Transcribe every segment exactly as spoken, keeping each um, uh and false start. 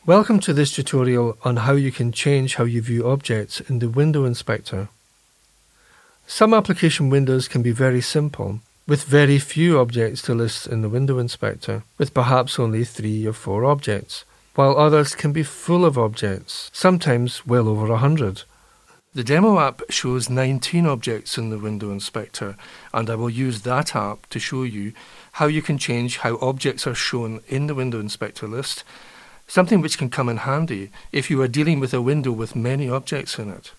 Welcome to this tutorial on how you can change how you view objects in the Window Inspector. Some application windows can be very simple, with very few objects to list in the Window Inspector, with perhaps only three or four objects, while others can be full of objects, sometimes well over a hundred. The demo app shows nineteen objects in the Window Inspector, and I will use that app to show you how you can change how objects are shown in the Window Inspector list, something which can come in handy if you are dealing with a window with many objects in it.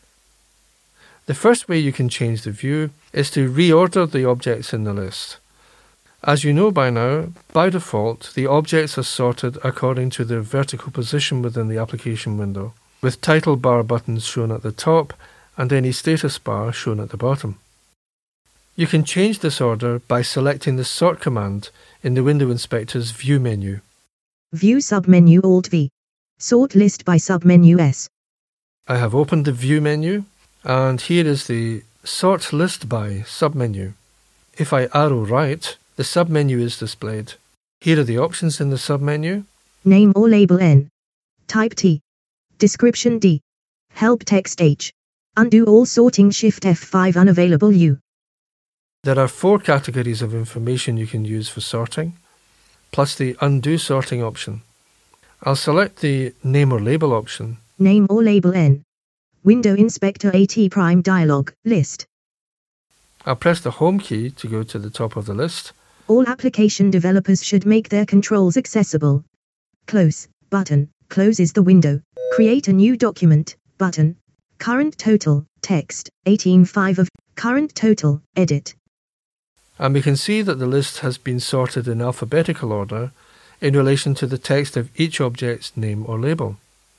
The first way you can change the view is to reorder the objects in the list. As you know by now, by default, the objects are sorted according to their vertical position within the application window, with title bar buttons shown at the top and any status bar shown at the bottom. You can change this order by selecting the Sort command in the Window Inspector's View menu. View submenu Alt-V. Sort list by submenu S. I have opened the View menu, and here is the Sort List By submenu. If I arrow right, the submenu is displayed. Here are the options in the submenu. Name or label N. Type T. Description D. Help text H. Undo all sorting Shift F five unavailable U. There are four categories of information you can use for sorting, plus the Undo Sorting option. I'll select the Name or Label option. Name or label N. Window Inspector AT Prime dialog, list. I'll press the Home key to go to the top of the list. All application developers should make their controls accessible. Close, button, closes the window. Create a new document, button. Current total, text, eighteen five of, current total, edit. And we can see that the list has been sorted in alphabetical order in relation to the text of each object's name or label.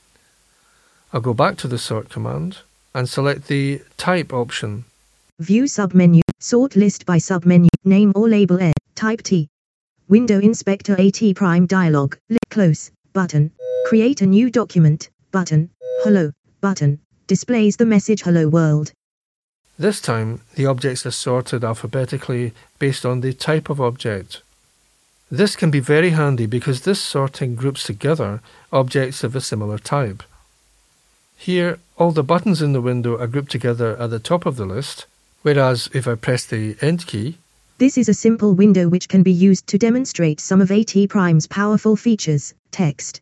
I'll go back to the Sort command and select the Type option. View submenu, sort list by submenu, name or label N, type T. Window Inspector AT Prime dialog, close, button. Create a new document, button. Hello, button. Displays the message Hello World. This time, the objects are sorted alphabetically based on the type of object. This can be very handy because this sorting groups together objects of a similar type. Here, all the buttons in the window are grouped together at the top of the list, whereas if I press the End key, this is a simple window which can be used to demonstrate some of AT Prime's powerful features, text.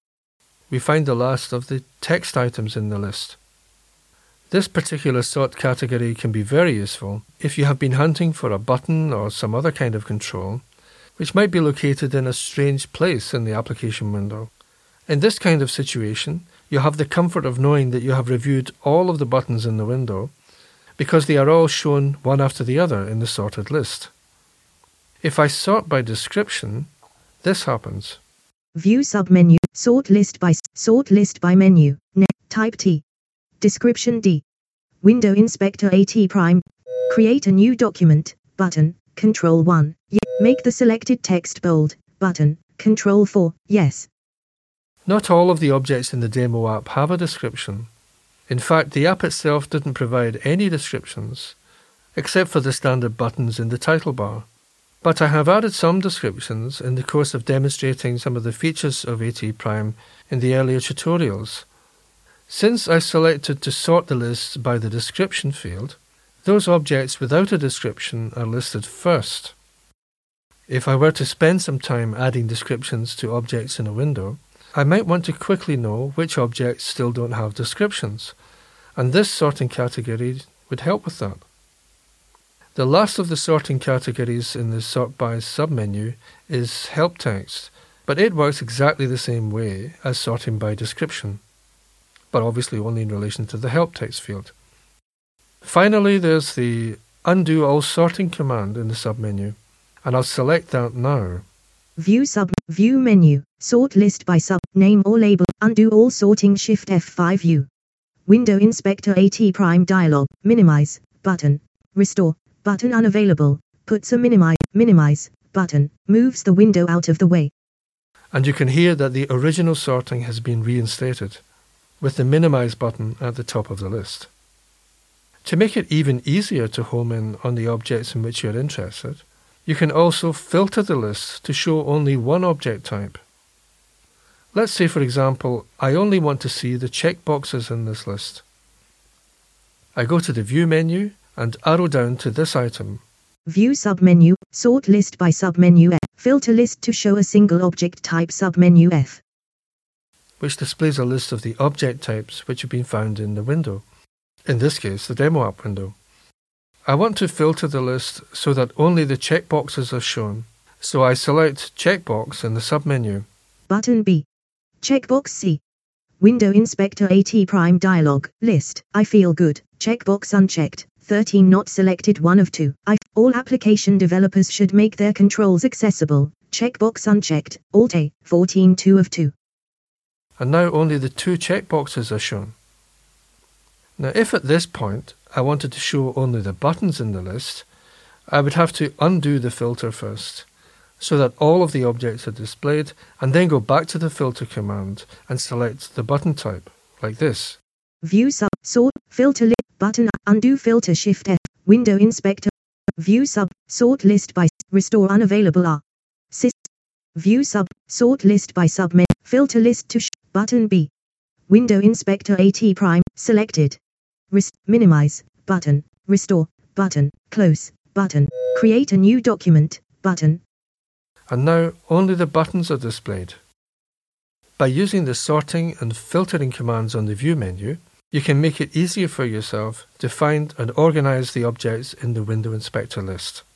We find the last of the text items in the list. This particular sort category can be very useful if you have been hunting for a button or some other kind of control, which might be located in a strange place in the application window. In this kind of situation, you have the comfort of knowing that you have reviewed all of the buttons in the window, because they are all shown one after the other in the sorted list. If I sort by description, this happens. View submenu, sort list by, sort list by menu, ne- type T. Description D. Window Inspector AT Prime. Create a new document, button. Control one. Yes. Make the selected text bold, button. Control four. Yes. Not all of the objects in the demo app have a description. In fact, the app itself didn't provide any descriptions, except for the standard buttons in the title bar. But I have added some descriptions in the course of demonstrating some of the features of AT Prime in the earlier tutorials. Since I selected to sort the list by the description field, those objects without a description are listed first. If I were to spend some time adding descriptions to objects in a window, I might want to quickly know which objects still don't have descriptions, and this sorting category would help with that. The last of the sorting categories in the Sort By submenu is Help Text, but it works exactly the same way as sorting by description, but obviously only in relation to the Help Text field. Finally, there's the Undo All Sorting command in the submenu, and I'll select that now. View sub, view menu, sort list by sub, name or label, undo all sorting Shift F five U. Window Inspector AT Prime dialog, minimize, button, restore, button unavailable, puts a minimize, minimize, button, moves the window out of the way. And you can hear that the original sorting has been reinstated, with the Minimize button at the top of the list. To make it even easier to home in on the objects in which you are interested, you can also filter the list to show only one object type. Let's say, for example, I only want to see the checkboxes in this list. I go to the View menu and arrow down to this item. View submenu, sort list by submenu F, filter list to show a single object type submenu F, which displays a list of the object types which have been found in the window, in this case the demo app window. I want to filter the list so that only the checkboxes are shown, so I select checkbox in the submenu. Button B. Checkbox C. Window Inspector AT Prime dialog, list, I feel good, checkbox unchecked, thirteen not selected one of two. I, all application developers should make their controls accessible, checkbox unchecked, Alt A, fourteen two of two. And now only the two checkboxes are shown. Now if at this point I wanted to show only the buttons in the list, I would have to undo the filter first, so that all of the objects are displayed, and then go back to the filter command and select the button type, like this. View sub, sort, filter list, button, undo filter shift F, window inspector, view sub, sort list by, restore unavailable R, sys, view sub, sort list by submenu, filter list to, sh button B, window inspector AT prime, selected, Rest, minimize, button, restore, button, close, button, create a new document, button. And now only the buttons are displayed. By using the sorting and filtering commands on the View menu, you can make it easier for yourself to find and organize the objects in the Window Inspector list.